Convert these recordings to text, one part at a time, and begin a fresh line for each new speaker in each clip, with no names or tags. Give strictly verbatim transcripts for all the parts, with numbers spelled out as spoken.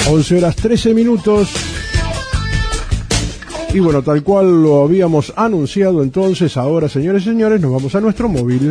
once horas trece minutos. Y bueno, tal cual lo habíamos anunciado, entonces ahora, señores y señores, nos vamos a nuestro móvil.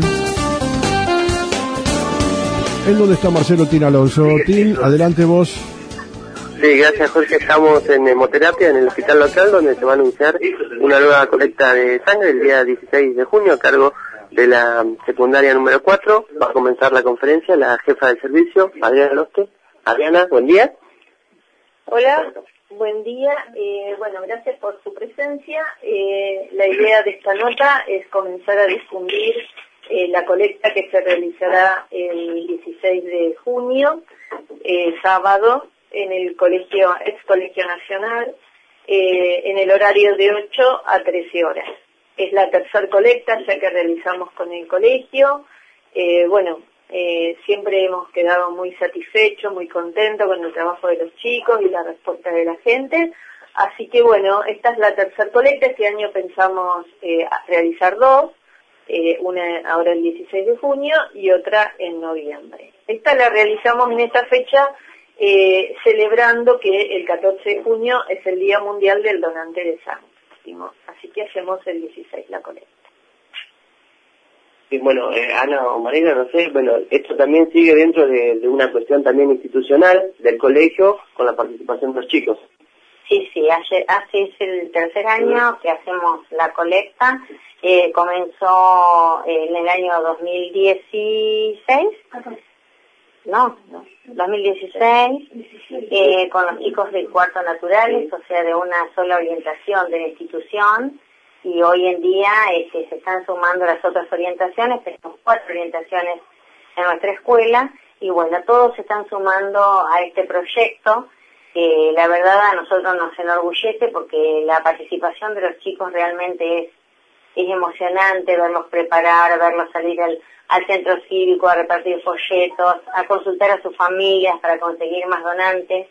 ¿En dónde está Marcelo Tin Alonso? Tin, adelante vos.
Sí, gracias Jorge. Estamos en hemoterapia en el hospital local, donde se va a anunciar una nueva colecta de sangre el día dieciséis de junio a cargo de la secundaria número cuatro. Va a comenzar la conferencia la jefa de servicio, Adriana Loste. Adriana, buen día.
Hola, buen día. Eh, bueno, gracias por su presencia. Eh, la idea de esta nota es comenzar a difundir eh, la colecta que se realizará el dieciséis de junio, eh, sábado, en el colegio, ex colegio nacional, eh, en el horario de ocho a trece horas. Es la tercer colecta ya que realizamos con el colegio. Eh, bueno, eh, siempre hemos quedado muy satisfechos, muy contentos con el trabajo de los chicos y la respuesta de la gente. Así que bueno, esta es la tercer colecta. Este año pensamos eh, realizar dos, eh, una ahora el dieciséis de junio y otra en noviembre. Esta la realizamos en esta fecha eh, celebrando que el catorce de junio es el Día Mundial del Donante de Sangre. Así que hacemos el dieciséis la colecta.
Sí, bueno, eh, Ana o Marina, no sé, bueno, esto también sigue dentro de, de una cuestión también institucional del colegio con la participación de los chicos.
Sí, sí, hace, hace es el tercer año que hacemos la colecta. Eh, comenzó en el año dos mil dieciséis. No, no, dos mil dieciséis, eh, con los chicos del cuarto naturales, o sea, de una sola orientación de la institución, y hoy en día este, se están sumando las otras orientaciones, tenemos cuatro orientaciones en nuestra escuela, y bueno, todos se están sumando a este proyecto, que la verdad a nosotros nos enorgullece porque la participación de los chicos realmente es, es emocionante, verlos preparar, verlos salir al al centro cívico, a repartir folletos, a consultar a sus familias para conseguir más donantes.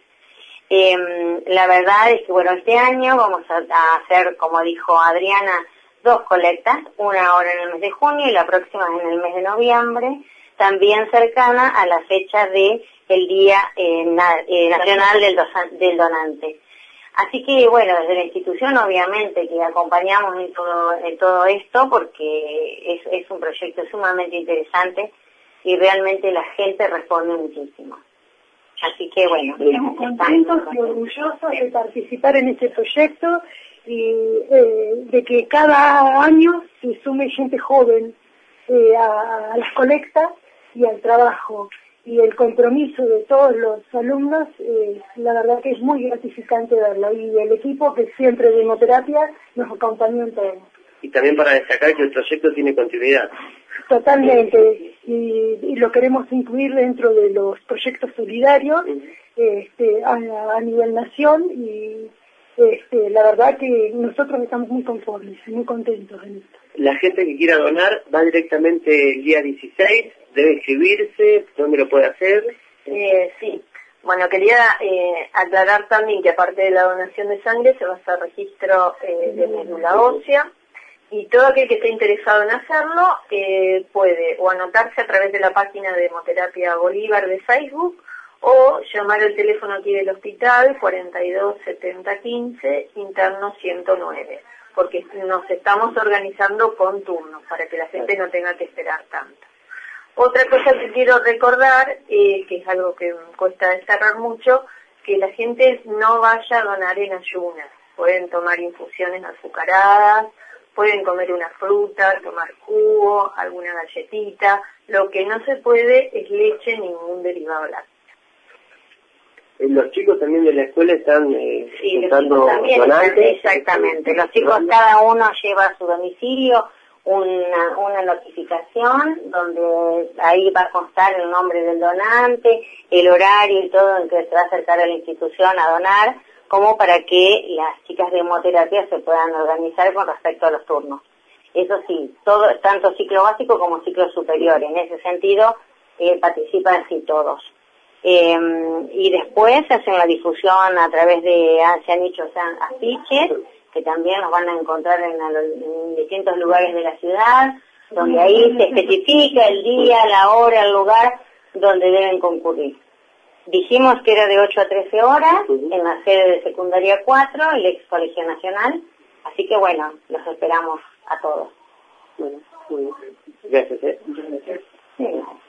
Eh, la verdad es que, bueno, este año vamos a, a hacer, como dijo Adriana, dos colectas, una ahora en el mes de junio y la próxima en el mes de noviembre, también cercana a la fecha de el Día eh, na, eh, Nacional del, do, del Donante. Así que, bueno, desde la institución obviamente que acompañamos en todo, en todo esto porque es, es un proyecto sumamente interesante y realmente la gente responde muchísimo. Así que, bueno.
Estamos contentos y orgullosos de participar en este proyecto y eh, de que cada año se sume gente joven eh, a, a las colectas y al trabajo. Y el compromiso de todos los alumnos, eh, la verdad que es muy gratificante verlo. Y el equipo que siempre de hemoterapia nos acompañó en todo.
Y también para destacar que el proyecto tiene continuidad.
Totalmente, y, y lo queremos incluir dentro de los proyectos solidarios este, a, a nivel nación y este, la verdad que nosotros estamos muy conformes, muy contentos en esto.
La gente que quiera donar va directamente el día dieciséis, debe inscribirse, ¿dónde lo puede hacer?
Eh, sí, bueno, quería eh, aclarar también que aparte de la donación de sangre se va a hacer registro eh, de médula ósea y todo aquel que esté interesado en hacerlo eh, puede o anotarse a través de la página de Hemoterapia Bolívar de Facebook o llamar al teléfono aquí del hospital cuarenta y dos setenta quince, interno ciento nueve, porque nos estamos organizando con turnos para que la gente no tenga que esperar tanto. Otra cosa que quiero recordar, eh, que es algo que cuesta destacar mucho, que la gente no vaya a donar en ayunas. Pueden tomar infusiones azucaradas, pueden comer una fruta, tomar jugo, alguna galletita. Lo que no se puede es leche, ningún derivado lácteo.
Los chicos también de la escuela están eh,
sí,
juntando donantes.
Exactamente, los chicos cada uno lleva a su domicilio una, una notificación donde ahí va a constar el nombre del donante, el horario y todo en que se va a acercar a la institución a donar, como para que las chicas de hemoterapia se puedan organizar con respecto a los turnos. Eso sí, todo, tanto ciclo básico como ciclo superior, en ese sentido eh, participan así todos. Eh, y después se hacen la difusión a través de, se han hecho o sea, afiches, que también los van a encontrar en, en distintos lugares de la ciudad, donde ahí se especifica el día, la hora, el lugar donde deben concurrir. dijimos que era de ocho a trece horas, en la sede de secundaria cuatro, el ex Colegio Nacional, así que bueno, los esperamos a todos.
Bueno, muy bien. Gracias, ¿eh?
Sí.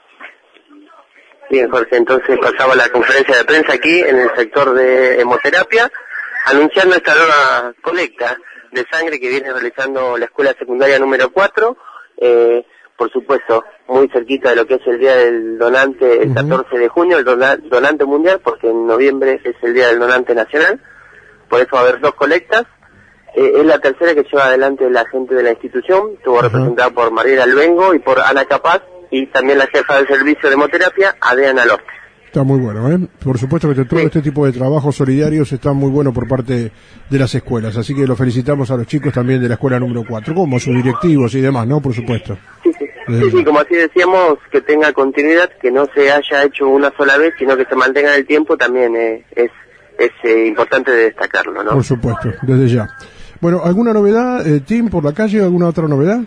Bien, Jorge, entonces pasaba la conferencia de prensa aquí en el sector de hemoterapia, anunciando esta nueva colecta de sangre que viene realizando la escuela secundaria número cuatro, eh, por supuesto, muy cerquita de lo que es el Día del Donante, el catorce de junio, el dona, donante mundial, porque en noviembre es el Día del Donante Nacional, por eso va a haber dos colectas. Eh, es la tercera que lleva adelante la gente de la institución, estuvo representada por Mariela Luengo y por Ana Capaz, y también la jefa del servicio de hemoterapia, Adriana López.
Está muy bueno, ¿eh? Por supuesto que todo
sí.
este tipo de trabajos solidarios está muy bueno por parte de las escuelas, así que lo felicitamos a los chicos también de la escuela número cuatro, como sus directivos y demás, ¿no? Por supuesto.
Sí, sí. Sí, sí, como así decíamos, que tenga continuidad, que no se haya hecho una sola vez, sino que se mantenga en el tiempo, también eh, es, es eh, importante destacarlo, ¿no?
Por supuesto, desde ya. Bueno, ¿alguna novedad, eh, Tim, por la calle? ¿Alguna otra novedad?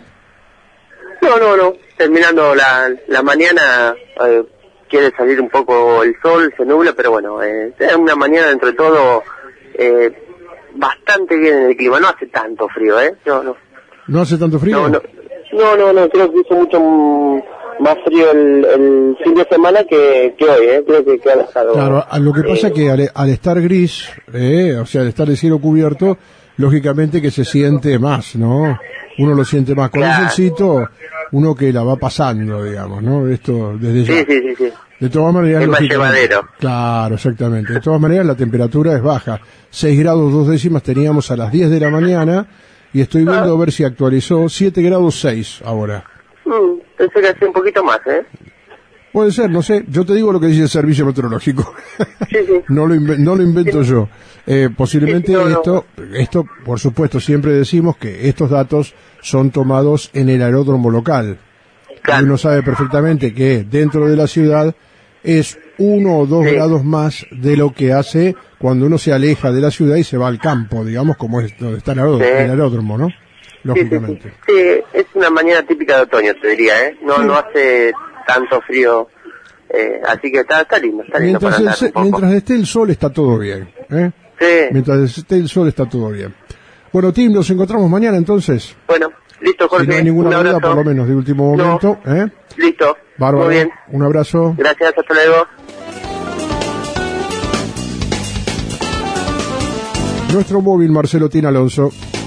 No, no, no. Terminando la, la mañana, eh, quiere salir un poco el sol, se nubla, pero bueno, eh, es una mañana dentro de todo eh, bastante bien en el clima. No hace tanto frío, ¿eh? No, no.
¿No hace tanto frío?
No, no, no, no, no creo que hizo mucho más frío el, el fin de semana que, que hoy, ¿eh? Creo que, que ha dejado...
Claro, lo que pasa es que al, al estar gris, eh, o sea, al estar el cielo cubierto, lógicamente que se siente más, ¿no? Uno lo siente más. Con
claro.
el solcito, uno que la va pasando, digamos, ¿no? Esto desde ya.
Sí, sí, sí, sí.
De todas maneras...
Es más llevadero.
Claro, exactamente. De todas maneras, la temperatura es baja. seis grados dos décimas teníamos a las diez de la mañana y estoy viendo a ver si actualizó. siete grados seis ahora.
Mm, pensé que hacía un poquito más, ¿eh?
Puede ser, no sé. Yo te digo lo que dice el servicio meteorológico.
Sí, sí.
no, lo inve- no lo invento sí. yo. Eh, posiblemente
sí, no,
esto,
no.
esto, por supuesto, siempre decimos que estos datos son tomados en el aeródromo local.
Claro.
Y uno sabe perfectamente que dentro de la ciudad es uno o dos
sí.
grados más de lo que hace cuando uno se aleja de la ciudad y se va al campo, digamos, como es donde está el aeródromo, sí. el aeródromo, ¿no? Lógicamente.
Sí, sí, sí. sí, es una mañana típica de otoño, te diría, ¿eh? No, sí. no hace tanto frío, eh, así que está, está lindo, está lindo
mientras,
para andar
el,
un poco.
mientras esté el sol está todo bien, ¿eh?
Sí.
Mientras esté el sol está todo bien. Bueno, Tim, nos encontramos mañana entonces.
Bueno, listo, Jorge.
Si no hay ninguna duda, por lo menos de último momento,
no.
¿eh?
Listo.
Bárbaro.
Muy bien.
Un abrazo.
Gracias, hasta luego.
Nuestro móvil, Marcelo Tin Alonso.